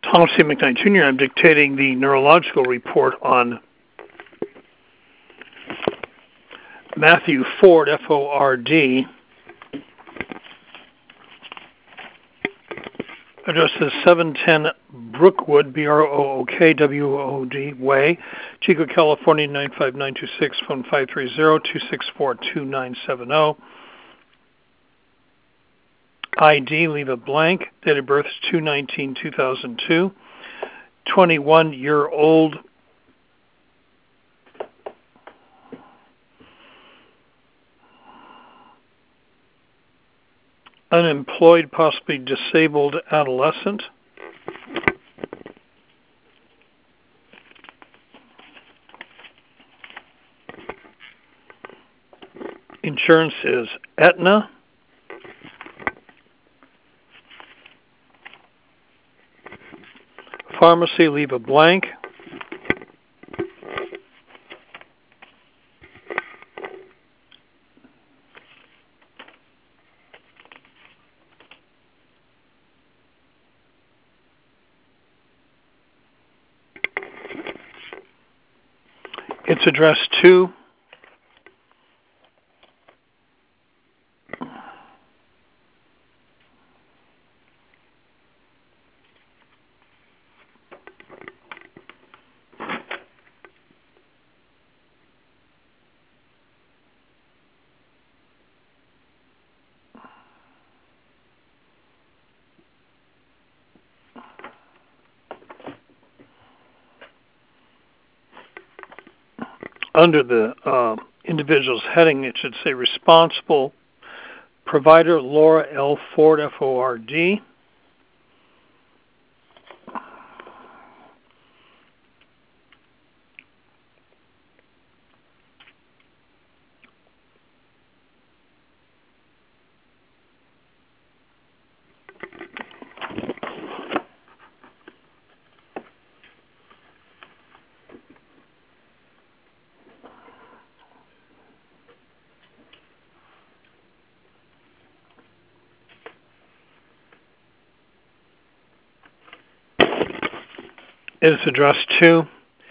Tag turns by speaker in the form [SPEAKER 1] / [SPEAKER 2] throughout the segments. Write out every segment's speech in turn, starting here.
[SPEAKER 1] Thomas C. McKnight Jr. I'm dictating the neurological report on Matthew Ford, F-O-R-D. Address is 710 Brookwood, B-R-O-O-K-W-O-D Way, Chico, California, 95926, phone 530-264-2970. ID, leave it blank. Date of birth is 2/19/2002. 21-year-old. Unemployed, possibly disabled adolescent. Insurance is Aetna. Pharmacy, leave a blank. It's addressed to under the individual's heading, it should say responsible provider, Laura L. Ford, F-O-R-D. It is addressed to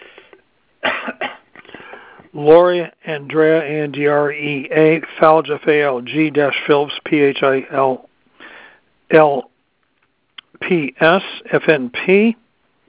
[SPEAKER 1] Lori Andrea, A-N-D-R-E-A, Falge, F-A-L-G, Phillips, P-H-I-L-L-P-S, F-N-P.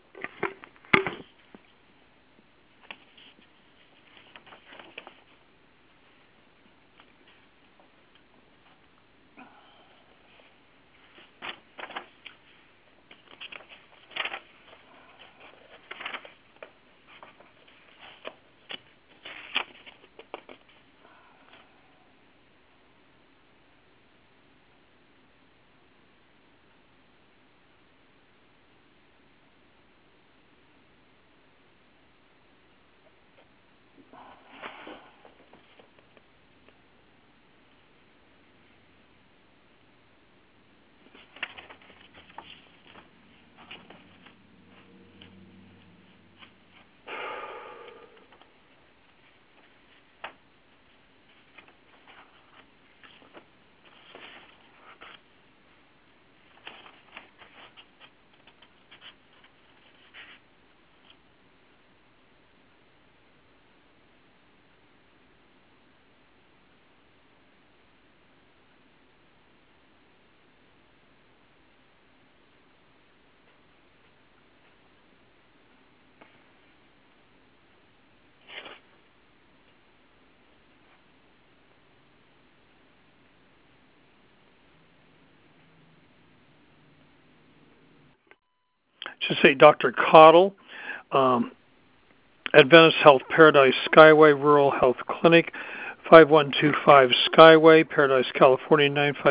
[SPEAKER 1] Should say Dr. Cottle, Adventist Health Paradise Skyway Rural Health Clinic, 5125 Skyway, Paradise, California,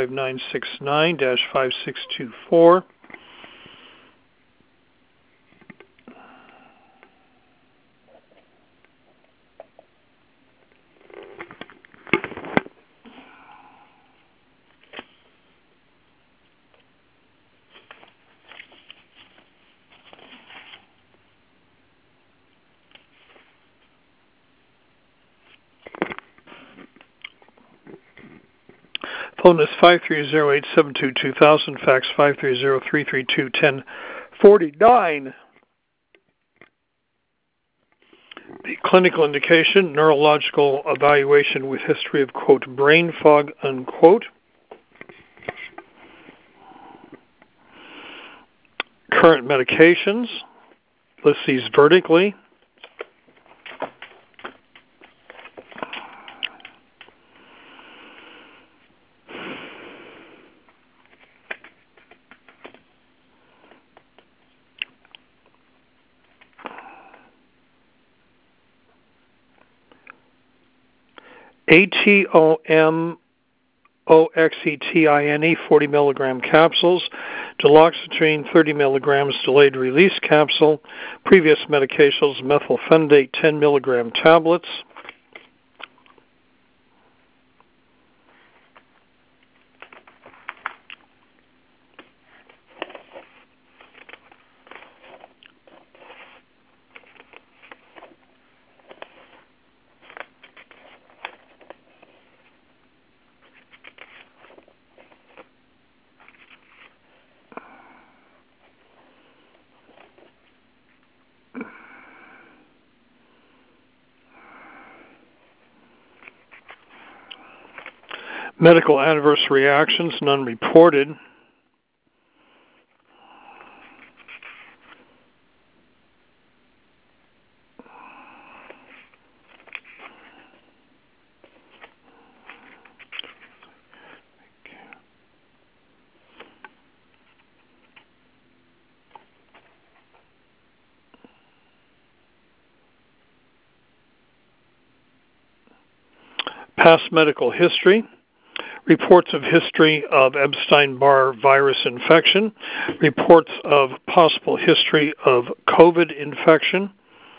[SPEAKER 1] 95969-5624. Phone is 530-872-2000, fax 530-332-10 49. The clinical indication, neurological evaluation with history of, quote, brain fog, unquote. Current medications, list these vertically. ATOMOXETINE 40 milligram capsules, duloxetine 30 milligrams delayed release capsule, previous medications methylphenidate 10 milligram tablets. Medical adverse reactions, none reported. Past medical history. Reports of history of Epstein-Barr virus infection, reports of possible history of COVID infection,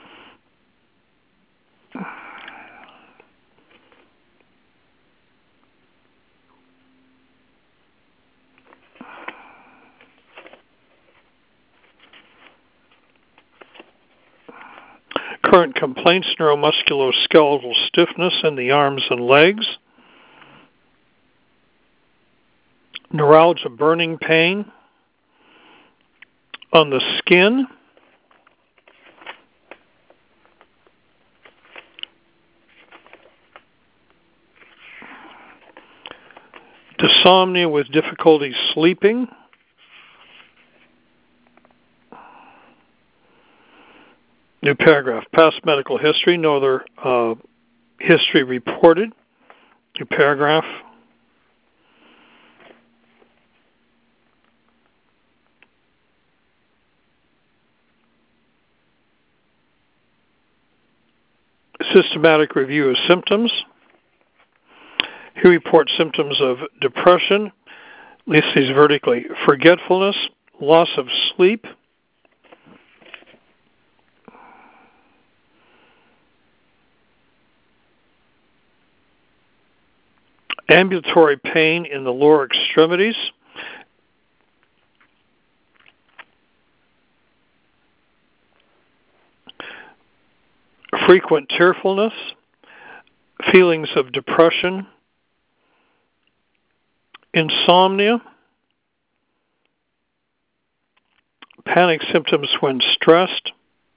[SPEAKER 1] current complaints, neuromusculoskeletal stiffness in the arms and legs, neuralgia, burning pain on the skin, dysomnia with difficulty sleeping, new paragraph, past medical history, no other history reported, new paragraph. Systematic review of symptoms. He reports symptoms of depression, lists these vertically, forgetfulness, loss of sleep, ambulatory pain in the lower extremities, frequent tearfulness, feelings of depression, insomnia, panic symptoms when stressed,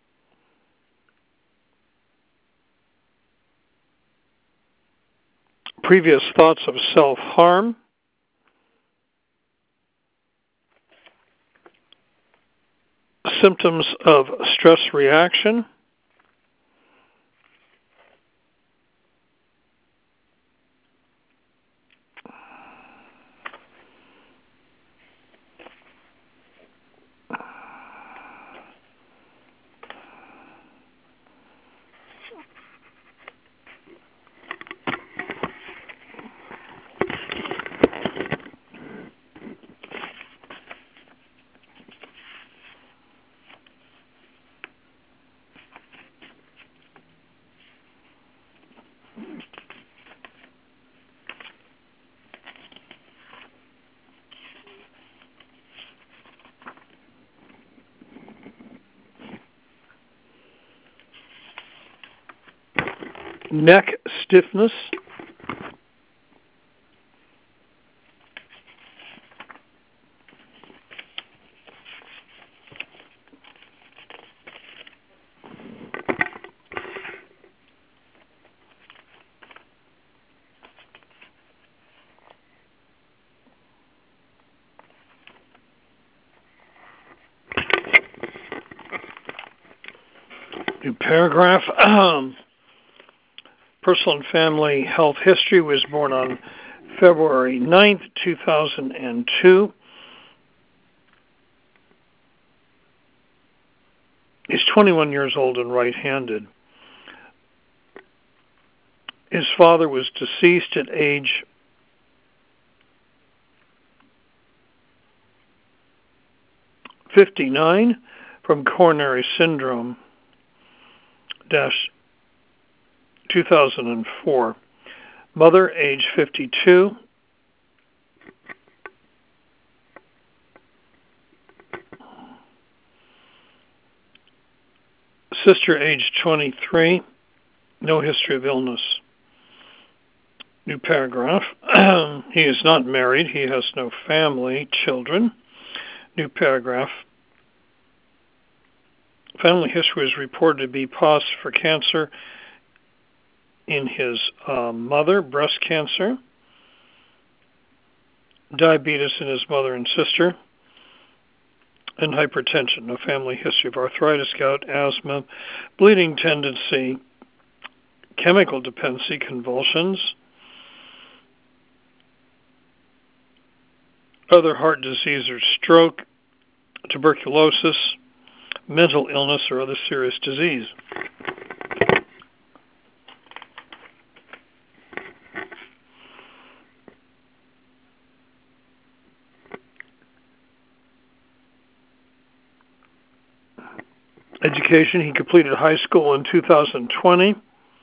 [SPEAKER 1] previous thoughts of self-harm, symptoms of stress reaction, neck stiffness, New paragraph. Personal and family health history. Was born on February 9th, 2002. He's 21 years old and right-handed. His father was deceased at age 59 from coronary syndrome, 2004. Mother, age 52. Sister, age 23. No history of illness. New paragraph. He is not married. He has no family, children. New paragraph. Family history is reported to be positive for cancer in his mother, breast cancer, diabetes in his mother and sister, and hypertension. No family history of arthritis, gout, asthma, bleeding tendency, chemical dependency, convulsions, other heart disease or stroke, tuberculosis, mental illness, or other serious disease. Education, he completed high school in 2020,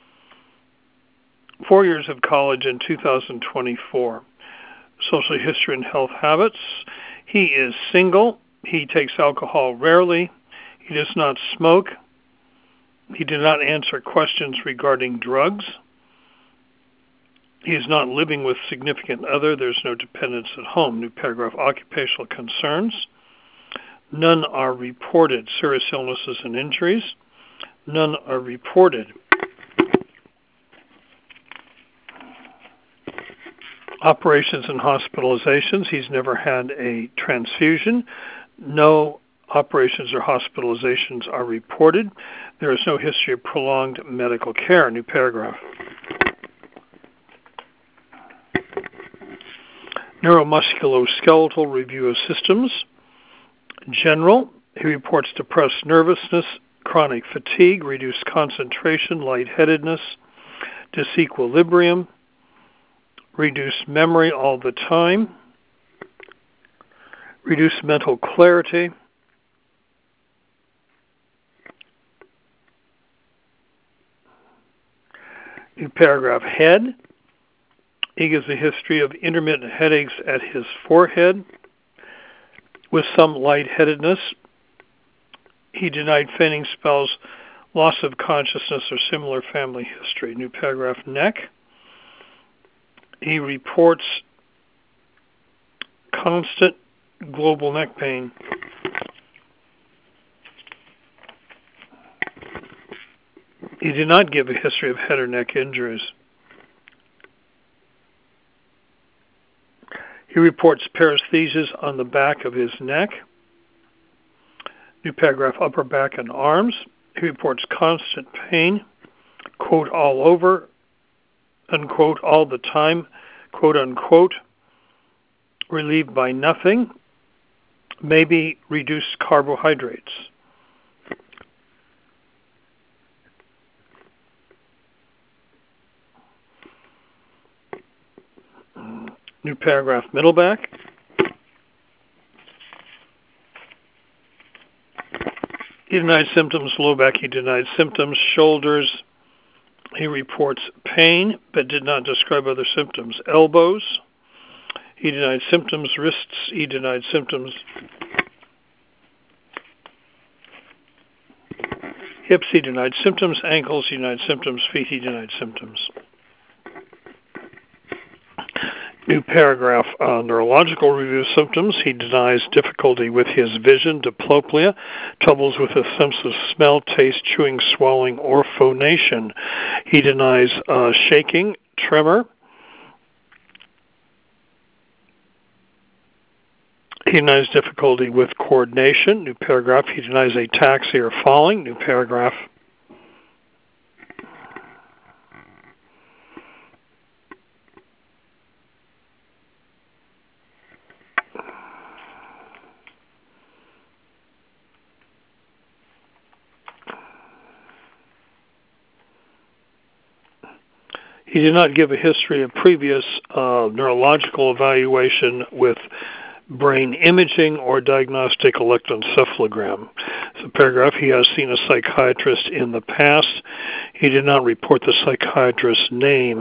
[SPEAKER 1] 4 years of college in 2024. Social history and health habits. He is single. He takes alcohol rarely. He does not smoke. He did not answer questions regarding drugs. He is not living with significant other. There's no dependence at home. New paragraph. Occupational concerns. None are reported. Serious illnesses and injuries. None are reported. Operations and hospitalizations. He's never had a transfusion. No operations or hospitalizations are reported. There is no history of prolonged medical care. New paragraph. Neuromusculoskeletal review of systems. General. He reports depressed nervousness, chronic fatigue, reduced concentration, lightheadedness, disequilibrium, reduced memory all the time, reduced mental clarity, new paragraph. Head. He gives a history of intermittent headaches at his forehead with some lightheadedness. He denied fainting spells, loss of consciousness, or similar family history. New paragraph. Neck. He reports constant global neck pain. He did not give a history of head or neck injuries. He reports paresthesias on the back of his neck. New paragraph. Upper back and arms. He reports constant pain, quote, all over, unquote, all the time, quote, unquote, relieved by nothing, maybe reduced carbohydrates. New paragraph. Middle back. He denied symptoms. Low back. He denied symptoms. Shoulders. He reports pain, but did not describe other symptoms. Elbows. He denied symptoms. Wrists. He denied symptoms. Hips. He denied symptoms. Ankles. He denied symptoms. Feet. He denied symptoms. New paragraph. Neurological review of symptoms. He denies difficulty with his vision, diplopia, troubles with a sense of smell, taste, chewing, swallowing, or phonation. He denies shaking, tremor. He denies difficulty with coordination. New paragraph. He denies ataxia or falling. New paragraph. He did not give a history of previous neurological evaluation with brain imaging or diagnostic electroencephalogram. So paragraph, he has seen a psychiatrist in the past. He did not report the psychiatrist's name.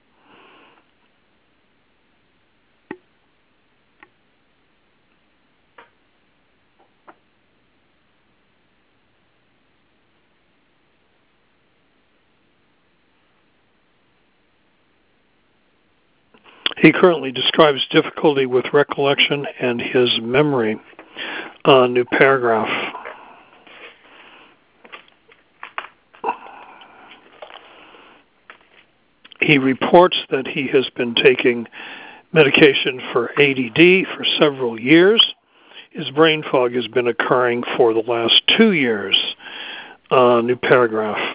[SPEAKER 1] He currently describes difficulty with recollection and his memory. New paragraph. He reports that he has been taking medication for ADD for several years. His brain fog has been occurring for the last 2 years. New paragraph.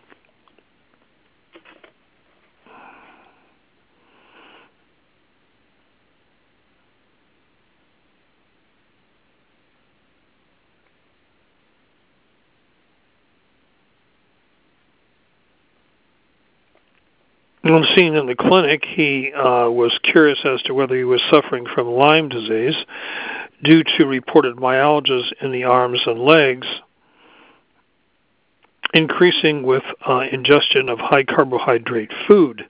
[SPEAKER 1] When seen in the clinic, he was curious as to whether he was suffering from Lyme disease due to reported myalgias in the arms and legs, increasing with ingestion of high carbohydrate food.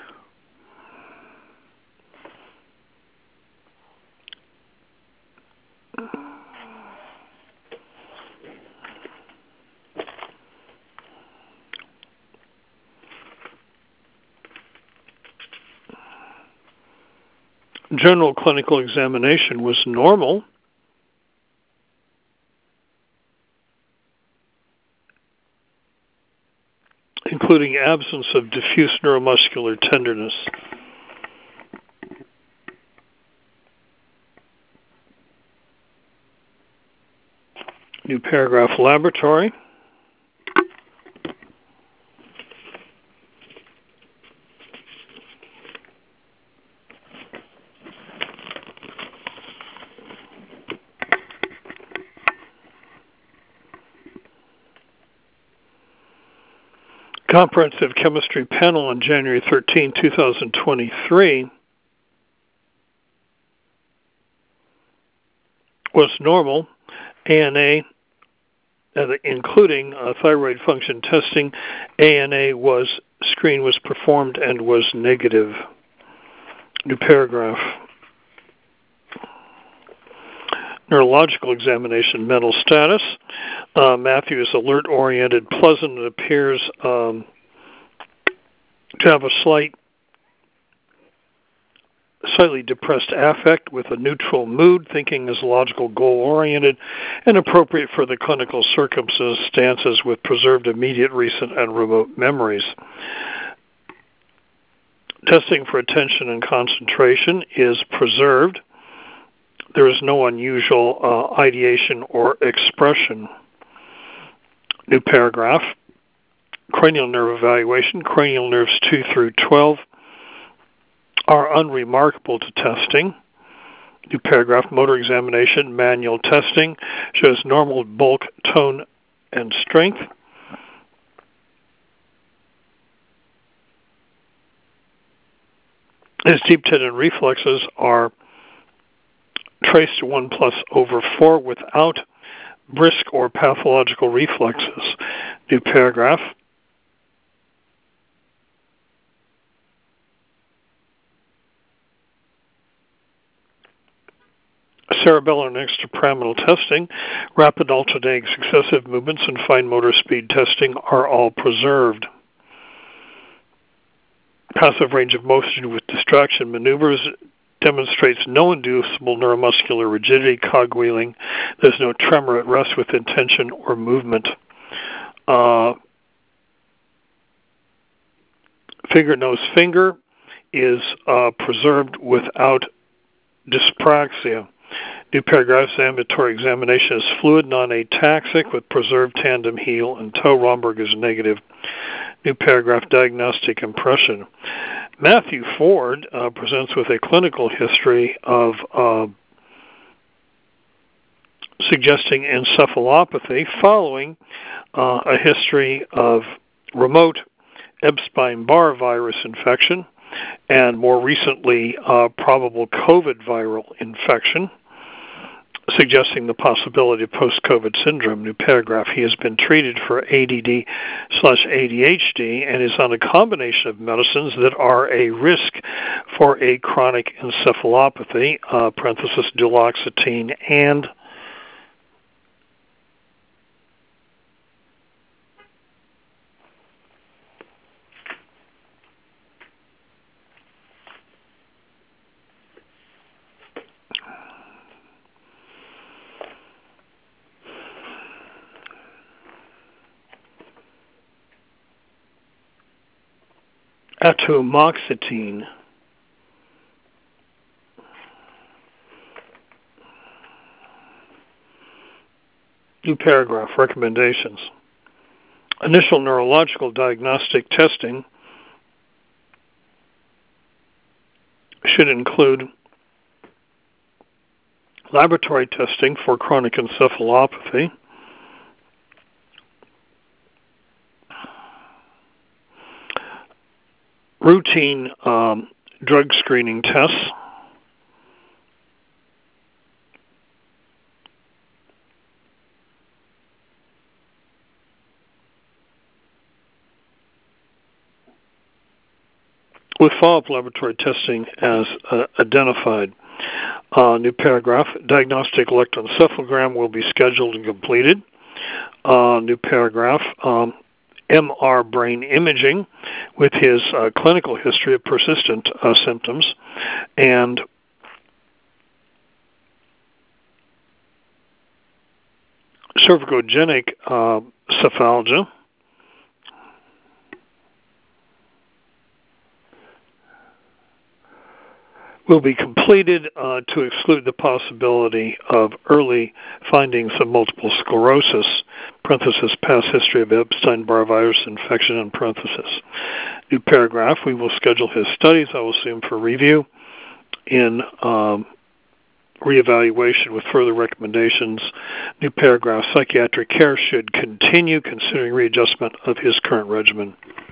[SPEAKER 1] General clinical examination was normal. Including absence of diffuse neuromuscular tenderness. New paragraph, laboratory. Comprehensive chemistry panel on January 13, 2023 was normal. ANA, including thyroid function testing, ANA screen was performed and was negative. New paragraph. Neurological examination, mental status. Matthew is alert-oriented, pleasant, and appears to have a slightly depressed affect with a neutral mood. Thinking is logical, goal-oriented, and appropriate for the clinical circumstances with preserved immediate, recent, and remote memories. Testing for attention and concentration is preserved. There is no unusual ideation or expression. New paragraph. Cranial nerve evaluation. Cranial nerves 2 through 12 are unremarkable to testing. New paragraph. Motor examination. Manual testing shows normal bulk, tone, and strength. His deep tendon reflexes are traced to 1+/4 without brisk or pathological reflexes. New paragraph. Cerebellar and extrapyramidal testing, rapid alternating successive movements, and fine motor speed testing are all preserved. Passive range of motion with distraction maneuvers demonstrates no inducible neuromuscular rigidity, cogwheeling. There's no tremor at rest with intention or movement. Finger, nose, finger is preserved without dyspraxia. New paragraph. Ambulatory examination is fluid, non-ataxic, with preserved tandem heel and toe. Romberg is negative. New paragraph. Diagnostic impression. Matthew Ford presents with a clinical history of suggesting encephalopathy following a history of remote Epstein-Barr virus infection, and more recently, probable COVID viral infection, suggesting the possibility of post-COVID syndrome. New paragraph, he has been treated for ADD/ADHD and is on a combination of medicines that are a risk for a chronic encephalopathy, parenthesis duloxetine and atomoxetine. New paragraph, recommendations. Initial neurological diagnostic testing should include laboratory testing for chronic encephalopathy, routine drug screening tests, with follow-up laboratory testing as identified. New paragraph, diagnostic electroencephalogram will be scheduled and completed. New paragraph, MR brain imaging with his clinical history of persistent symptoms and cervicogenic cephalgia will be completed to exclude the possibility of early findings of multiple sclerosis, parenthesis, past history of Epstein-Barr virus infection, in parenthesis. New paragraph, we will schedule his studies, I will assume, for review in reevaluation with further recommendations. New paragraph, psychiatric care should continue considering readjustment of his current regimen.